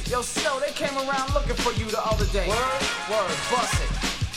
Yo, Snow, they came around looking for you the other day. Word, bust it.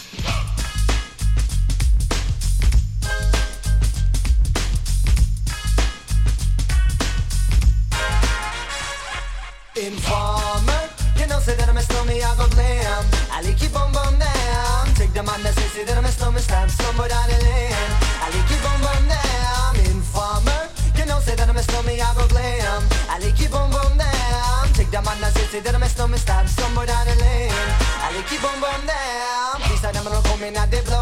Informer, you know say that I'm a snowman, I go blam. I like keep on down. Take the man that say that I'm a snowman, stamp somewhere down the lane. I like keep on down. Informer, you know say that I'm a snowman, I go glam. I like keep on down. Take the man that say that I'm a snowman, stamp somewhere down the lane. I like keep on down. Please tell them I'm not coming at the blow.